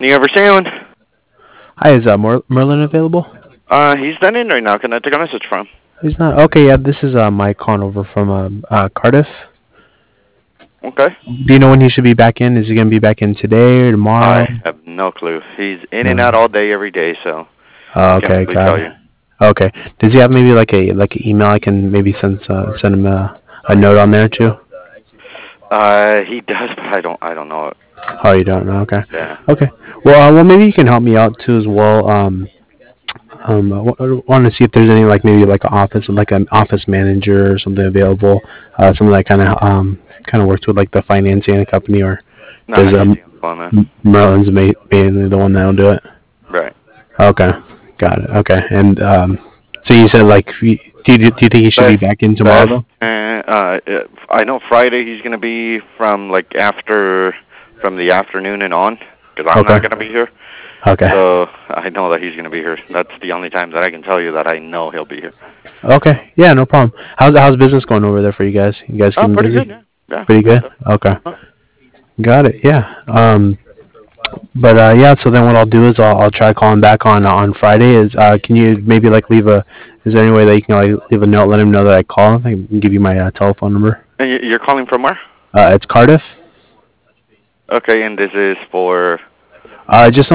New Ever Sailing. Hi, is Merlin available? He's not in right now. Can I take a message from him? He's not. Okay, yeah, this is Mike calling over from Cardiff. Okay. Do you know when he should be back in? Is he gonna be back in today or tomorrow? I have no clue. He's in and No. out all day, every day, so Oh, I can't okay, really got tell it. you. Okay. Does he have maybe like an email I can maybe send him a note on there too? He does, but I don't know it. Oh, you don't know? Okay. Yeah. Okay. Well, maybe you can help me out too as well. I want to see if there's any like maybe like an office manager or something available. Someone that kind of works with like the financing in the company, or Nah, does he's the on that. Merlin's mainly the one that'll do it? Right. Okay, got it. Okay, and so you said like, do you think he should be Best, back in tomorrow best. though? I know Friday he's gonna be from from the afternoon and on, because I'm Okay. not gonna be here. Okay. So I know that he's gonna be here. That's the only time that I can tell you that I know he'll be here. Okay. Yeah, no problem. How's business going over there for you guys? You guys Oh, keeping pretty good. busy? Yeah. Yeah. Pretty good. Okay. Got it. Yeah. But yeah. So then what I'll do is I'll try calling back on Friday. Can you maybe like leave a? Is there any way that you can like leave a note, let him know that I call? I can give you my telephone number. And you're calling from where? It's Cardiff. Okay, and this is for. Just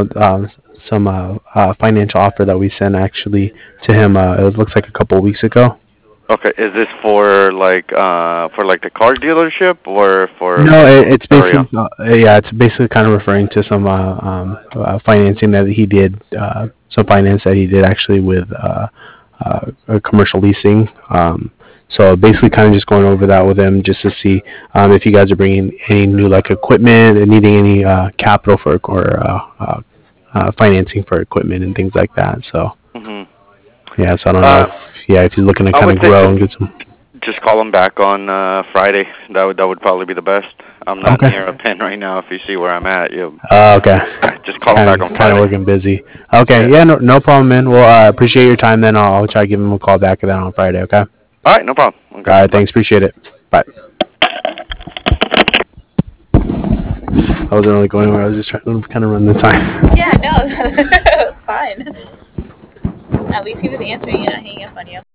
some financial offer that we sent actually to him. It looks like a couple of weeks ago. Okay, is this for like the car dealership or for No, it's area? basically yeah, it's basically kind of referring to some financing that he did, some finance that he did actually with commercial leasing. So basically, kind of just going over that with him just to see if you guys are bringing any new like equipment and needing any capital for or financing for equipment and things like that. So Mhm. yeah, so I don't know if if you're looking to I kind would of say grow and get some. just call him back on Friday. That would probably be the best. I'm not Okay. near a pen right now. If you see where I'm at, you Okay. just call him Kind back of on kind of Friday. working busy. Okay. Yeah. Yeah. No problem, man. Well, I appreciate your time. Then I'll try to give him a call back then on Friday. Okay. All right, no problem. Okay. All right. Bye. Thanks. Appreciate it. Bye. I wasn't really going anywhere. I was just trying to kind of run the time. Yeah, no, it was fine. At least he was answering you, not hanging up on you.